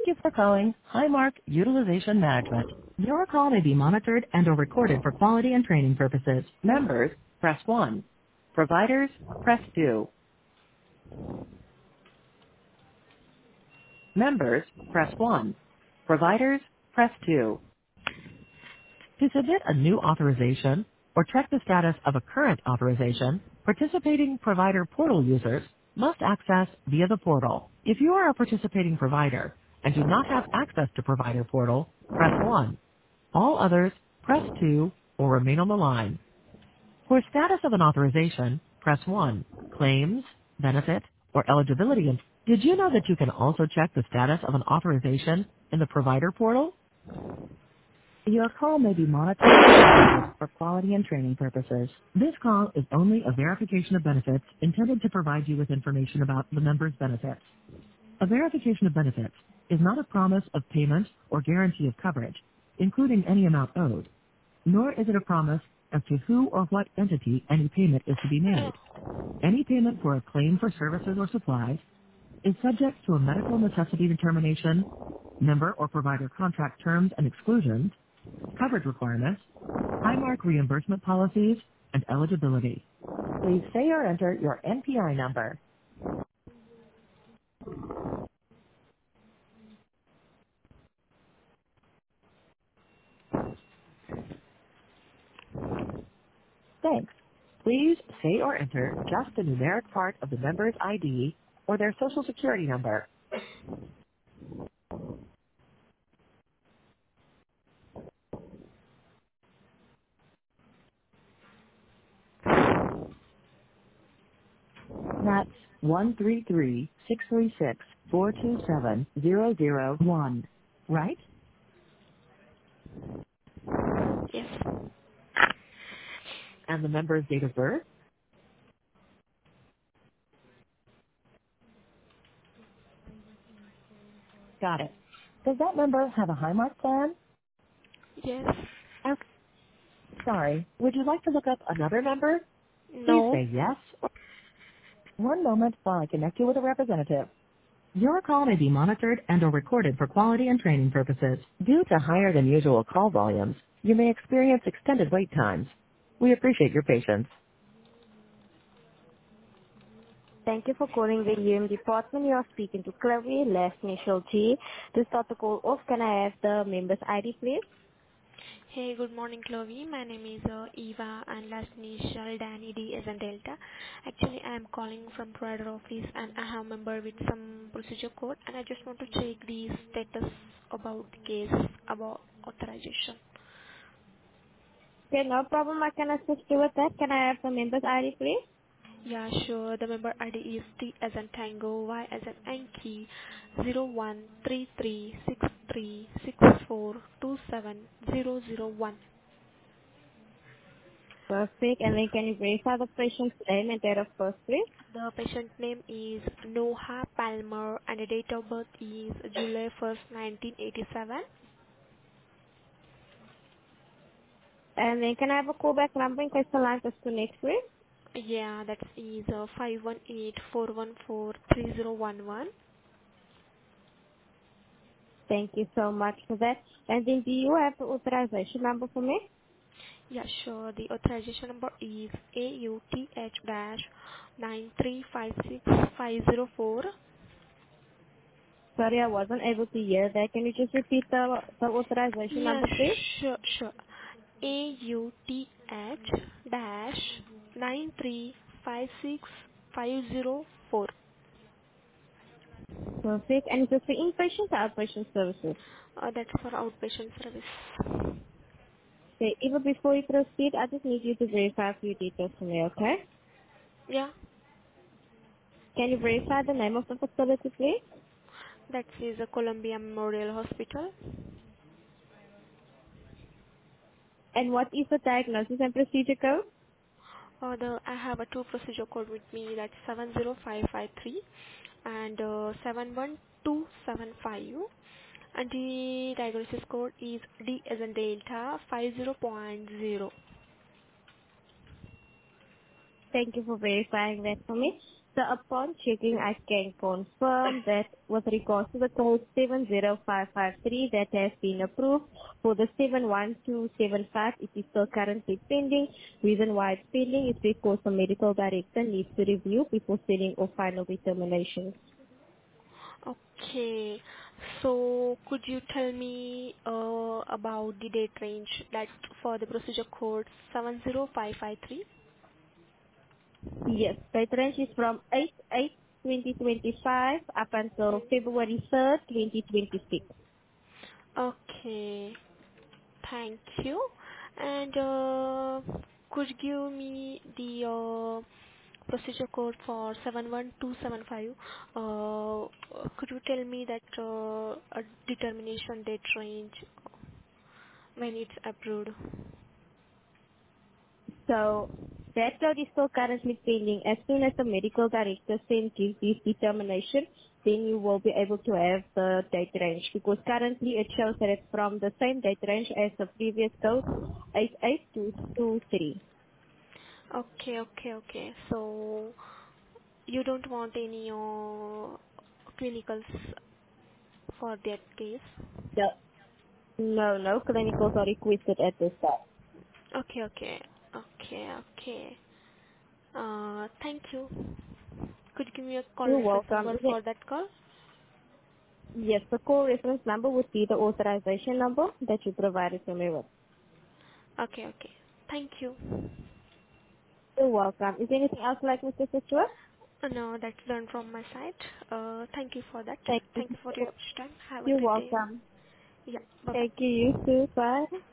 Thank you for calling Highmark Utilization Management. Your call may be monitored and or recorded for quality and training purposes. Members, press 1. Providers, press 2. Members, press 1. Providers, press 2. To submit a new authorization or check the status of a current authorization, participating provider portal users must access via the portal. If you are a participating provider and do not have access to provider portal, press 1. All others, press 2 or remain on the line. For status of an authorization, press 1. Claims, benefit, or eligibility. Did you know that you can also check the status of an authorization in the provider portal? Your call may be monitored or recorded for quality and training purposes. This call is only a verification of benefits intended to provide you with information about the member's benefits. A verification of benefits is not a promise of payment or guarantee of coverage, including any amount owed, nor is it a promise as to who or what entity any payment is to be made. Any payment for a claim for services or supplies is subject to a medical necessity determination, member or provider contract terms and exclusions, coverage requirements, Highmark reimbursement policies, and eligibility. Please say or enter your NPI number. Thanks. Please say or enter just the numeric part of the member's ID or their social security number. That's 133-636-427-001. Right? Yes. And the member's date of birth? Got it. Does that member have a Highmark plan? Yes. Okay. Sorry. Would you like to look up another member? Please No. say yes. One moment while I connect you with a representative. Your call may be monitored and or recorded for quality and training purposes. Due to higher than usual call volumes, you may experience extended wait times. We appreciate your patience. Thank you for calling the UM department. You are speaking to Chloe, last initial G. To start the call off, can I have the member's ID, please? Hey, good morning, Chloe. My name is Eva, and last initial Danny D as in Delta. Actually, I am calling from provider office, and I have member with some procedure code, and I just want to check the status about the case about authorization. Okay, no problem. I can assist you with that. Can I have the member's ID, please? Yeah, sure. The member ID is T as in Tango, Y as in Yankee, 01336364270001. Perfect. And then can you verify the patient's name and date of birth, please? The patient name is Noha Palmer and the date of birth is July 1st, 1987. And then can I have a callback number in case the line disconnects, please? Yeah, that is 518-414-3011. Thank you so much for that. And then do you have the authorization number for me? Yeah, sure. The authorization number is AUTH-9356504. Sorry, I wasn't able to hear that. Can you just repeat the authorization Yeah, number, please? sure, sure. AUTH-9356504. Perfect. And is this for inpatient or outpatient services? That's for outpatient service. Okay, even before you proceed, I just need you to verify a few details for me, okay? Yeah, Can you verify the name of the facility, please? that is a Columbia Memorial Hospital. And what is the diagnosis and procedure code? I have a two procedure code with me. That's 70553 and 71275. And the diagnosis code is D as in Delta 50.0. Thank you for verifying that for me. So upon checking, I can confirm that with regards to the code 70553 that has been approved for the 71275, it is still currently pending. Reason why it's pending is because the medical director needs to review before sending off final determinations. Okay. So could you tell me about the date range that for the procedure code 70553? Yes, the range is from 8/8/2025 up until February 3rd, 2026. Okay. Thank you. And could you give me the procedure code for 71275? Could you tell me that a determination date range when it's approved? So that code is still currently pending. As soon as the medical director sends you this determination, then you will be able to have the date range because currently it shows that it's from the same date range as the previous code, 88223. Okay, okay, okay. So you don't want any clinicals for that case? So, no clinicals are requested at this time. Okay, okay, okay, okay. Thank you. Could you give me a call You're reference welcome. number for that call? Yes, the call reference number would be the authorization number that you provided to me with. Okay, okay. Thank you. You're welcome. Is there anything else like Mr. Situa? No, that's done from my side. Thank you for that. Thank Thank you for you. your time. Have a You're great day. welcome. Yeah, bye-bye. Thank you. You too. Bye.